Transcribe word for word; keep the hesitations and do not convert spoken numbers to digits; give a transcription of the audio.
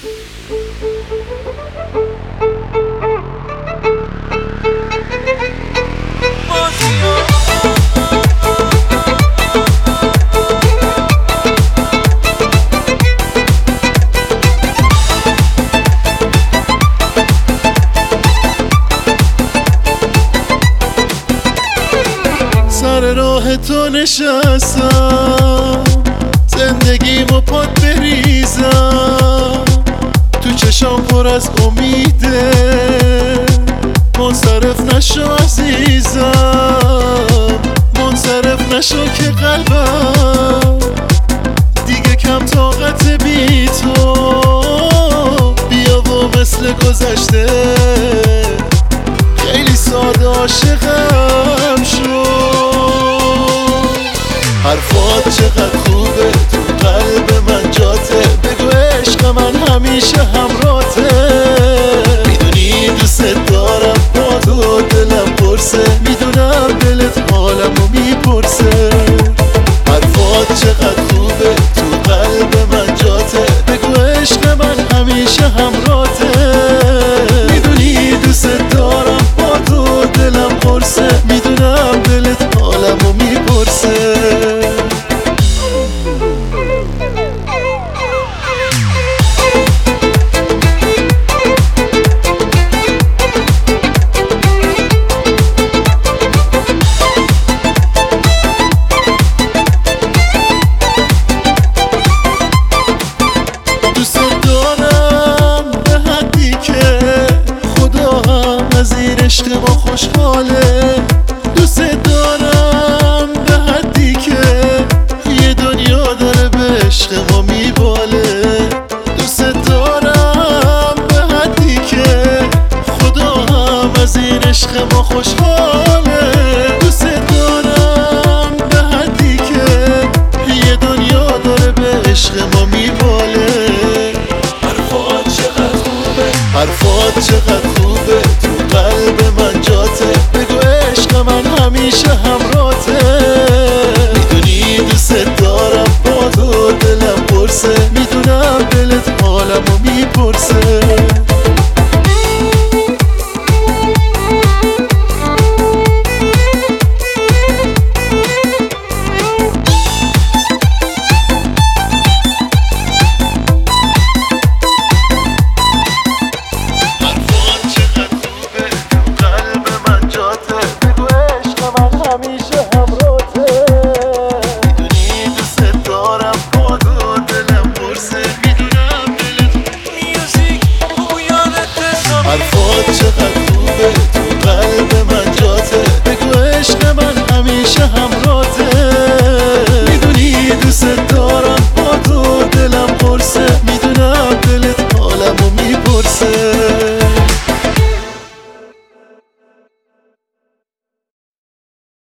سر راه تو نشستم، زندگیمو پات بریزم، تو چشام پر از امیده، منصرف نشو عزیزم، منصرف نشو که قلبم دیگه کم طاقت بی تو، بیا و مثل گذشته خیلی ساده عاشقم شو. حرفات چقدر خوبه، تو قلب من جاته، بگو عشق من همیشه همراته، میدونی دوست دارم با تو دلم پرسه، میدونم دلت حالمو میپرسه. حرفات چقدر خوبه، تو قلب من جاته، بگو عشق من همیشه همراته، میدونی دوست دارم با تو دلم پرسه، میدونم دلت حالمو میپرسه. عشق ما خوشحاله، دوست دارم به حدی که یه دنیا داره به عشق ما میباله، دوست دارم به حدی که خدا هم از این عشق ما خوشحاله، دوست دارم به حدی که یه دنیا داره به عشق ما میباله. حرفات چقدر خوبه، حرفات چقدر خوبه، تو قلب من جاته، بگو عشق من همیشه همراته، میدونی دوست دارم با تو دلم پرسه، میدونم دلت حالمو میپرسه. همیشه همراته، میدونی دوست دارم با تو دلم پرسه، میدونم دلت میوزیک بویانت سامی. حرفات چقدر خوبه، تو قلب من جاته، بگو عشق من همیشه همراته، میدونی دوست دارم با تو دلم پرسه، میدونم دلت حالمو میپرسه.